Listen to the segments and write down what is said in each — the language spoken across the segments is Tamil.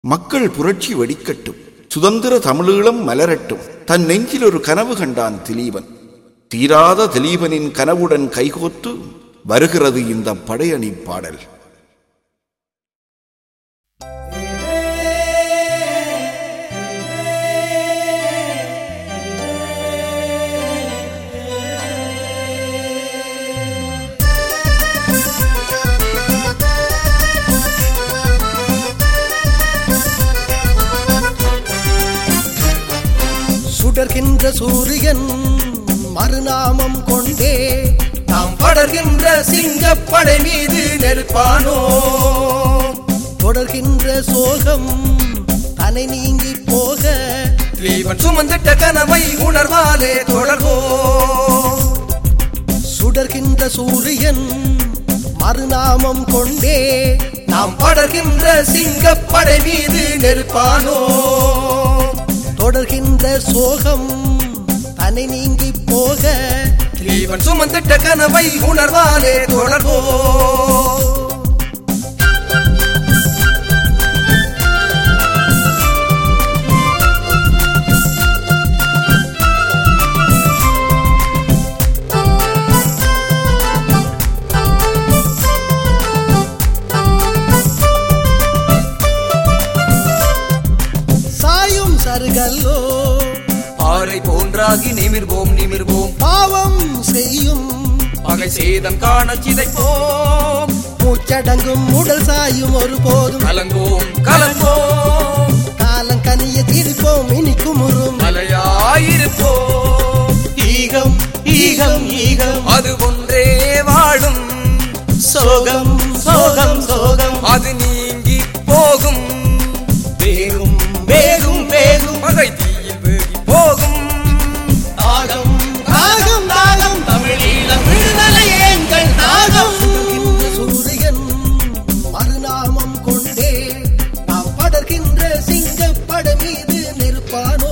மக்கள் புரட்சி வெடிக்கட்டும், சுதந்திர தமிழீழம் மலரட்டும். தன் நெஞ்சில் ஒரு கனவு கண்டான் திலீபன். தீராத திலீபனின் கனவுடன் கைகோத்து வருகிறது இந்த படையணி பாடல். சுடர்கின்ற சூரியன் மறுநாமம் கொண்டே நாம் படர்கின்ற சிங்கப்படை மீது நெருப்பானோ. தொடர்கின்ற சோகம் தலை நீங்கி போக திலீபன் சுமந்திட்ட கனவை உணர்வாலே தொடர்வோ. சுடர்கின்ற சூரியன் மறுநாமம் கொண்டே நாம் படர்கின்ற சிங்கப்படை மீது நெருப்பானோ. தொடர்கின்ற சோகம் தன்னை நீங்கி போக திலீபன் சுமந்திட்ட கனவை உணர்வாலே தொடர்வோ. சாயும் சருகல்லோ ஆரை போன்றாகி நிமிர்வோம் நிமிர்வோம். பாவம் செய்யும் பகை சேதம் காண சிதைப்போம். மூச்சடங்கும் உடல் சாயும் ஒருபோதும் கலங்கோம் கலங்கோம். காலம் கனிய திரிப்போம் இனி குமுறும் மலையாயிருப்போம். ஈகம் ஈகம் ஈகம் அது ஒன்றே வாழும். சோகம் சோகம் சோகம் அது நீங்கி போகும். வேகும் வேகும் வேகும் பகை தீயில் வேகி போகும். தாகம் தாகம் தாகம் தமிழீழம் விடுதலை எங்கள் தாகம். சூரியன் மறுநாமம் கொண்டே நாம் படர்கின்ற சிங்கப்படை மீது நிற்பானோ.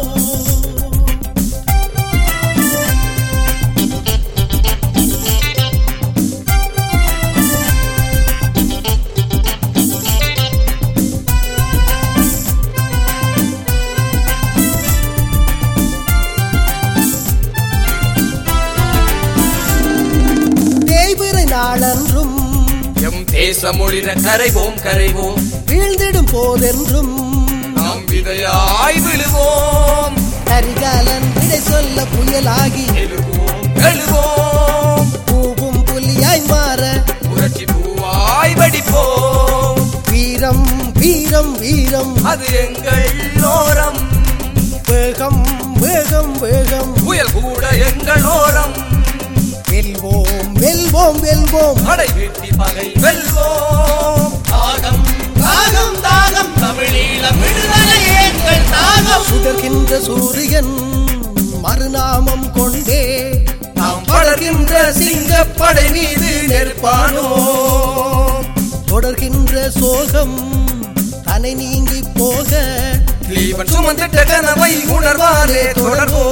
நாளென்றும் எம் தேசமொழிர கரைவோம் கரைவோம். வீழ்ந்திடும் போதென்றும் நாம் விதையாய் விழுவோம். கரிகாலன் விடை சொல்ல புயலாகி எழுவோம் எழுவோம். பூவும் புலியாய் மாற புரட்சி பூவாய் வடிப்போம். வீரம் வீரம் வீரம் அது எங்கள் ஓரம். வேகம் வேகம் வேகம் புயல் கூட எங்கள் ஓரம். வெல்வோம் வெல்வோம் வெல்வோம் படை வெற்றி பகை வெல்வோம். தாகம் தாகம் தாகம் தமிழீழம் விடுதலை எங்கள் தாகம். சுடர்கின்ற சூரியன் மறுநாமம் கொண்டே நாம் படர்கின்ற சிங்கப்படை மீது நெருப்பானோ. தொடர்கின்ற சோகம் தன்னை நீங்கி போக திலீபன் சுமந்திட்ட கனவை உணர்வாலே தொடர்வோ.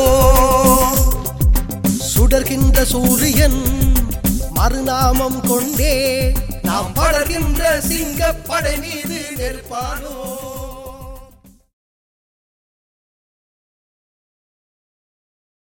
சுடர்கின்ற சூரியன் மறுநாமம் கொண்டே நாம் படர்கின்ற சிங்கப்படை மீது நெருப்பானோ.